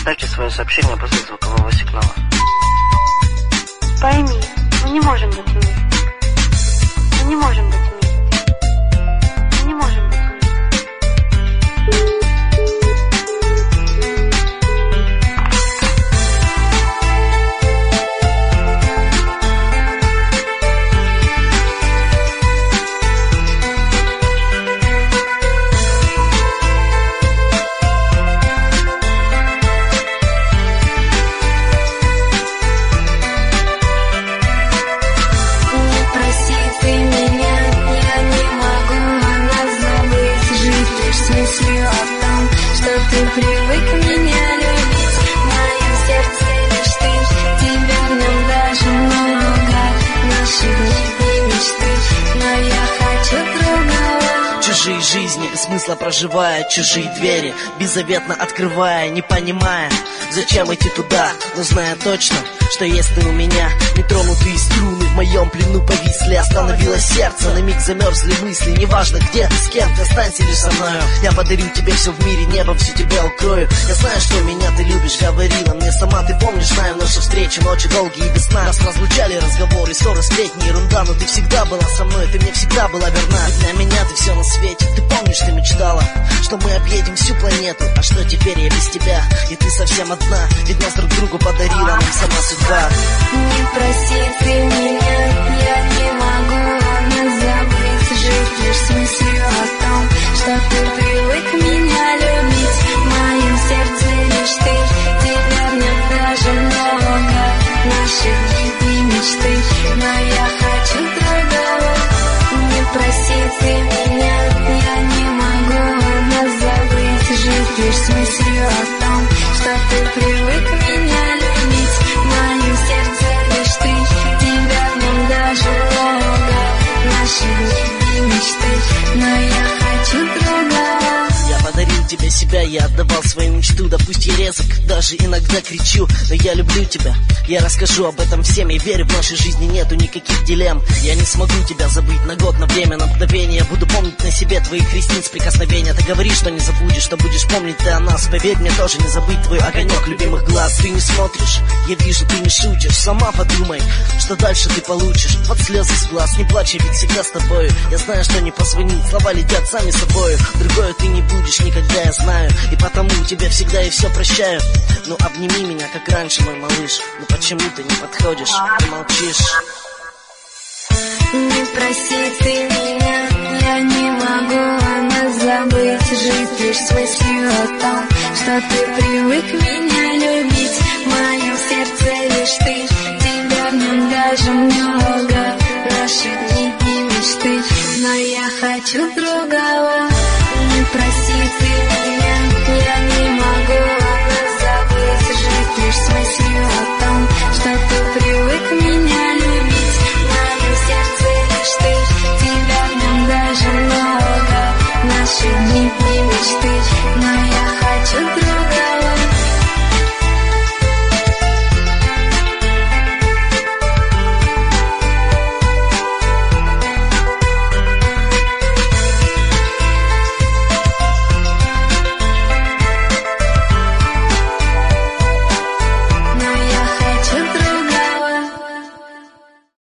Оставьте свое сообщение после звукового сигнала. Пойми, мы не можем быть вместе. Мы не можем быть вместе. Мы не можем быть вместе. Ты привык меня любить, в моем сердце лишь ты. Тебя в нем даже много, наши дни и мечты, но я хочу другого. Чужие жизни, смысла проживая, чужие двери, беззаветно открывая, не понимая, зачем идти туда, но зная точно, что есть ты у меня. Нетронутые струны в моем плену повисли, остановилось сердце, на миг замерзли мысли. Неважно где ты, с кем ты, останься лишь со мною. Я подарю тебе все в мире, небо все тебя укрою. Я знаю, что меня ты любишь, говорила мне сама. Ты помнишь, знаю наши встречи, ночи долгие и без сна. Нас разлучали разговоры, ссоры, сплетни, ерунда. Но ты всегда была со мной, ты мне всегда была верна. И для меня ты все на свете. Ты помнишь, ты мечтала, что мы объедем всю планету. А что теперь я без тебя, и ты совсем одна. Ведь нас друг другу подарила нам сама судьба. Не проси ты меня, я не могу не забыть. Жить лишь с мыслью о том, что ты привык меня любить. В моем сердце лишь ты, тебя в нем даже много. Наши дни и мечты, но я хочу другого. Не проси ты меня, я не могу не забыть. Жить лишь с мыслью о том, что ты привык меня любить. В моем сердце лишь ты, тебя в нем даже много. Наши дни и мечты, но я хочу другого. Я подарил тебе себя, я отдавал свою мечту. Да пусть я резок, даже иногда кричу, но я люблю тебя. Я расскажу об этом всем, я верю, в нашей жизни нету никаких дилемм. Я не смогу тебя забыть на год, на время, на мгновение. Я буду помнить на себе твоих ресниц прикосновения. Ты говоришь, что не забудешь, что будешь помнить ты о нас. Поверь мне, тоже не забыть твой огонек любимых глаз. Ты не смотришь, я вижу, ты не шутишь. Сама подумай, что дальше ты получишь. Под слезы с глаз, не плачь, я ведь всегда с тобою. Я знаю, что не позвонить, слова летят сами собою. Другое ты не будешь никогда, я знаю. И потому тебе всегда и все прощаю. Ну обними меня, как раньше, мой малыш. Ну почему ты не подходишь, ты молчишь? Не проси ты меня, я не могу не забыть. Жить лишь с мыслью о том, что ты привык меня любить. В моем сердце лишь ты, тебя в нем даже много. Наши дни и мечты, но я хочу другого.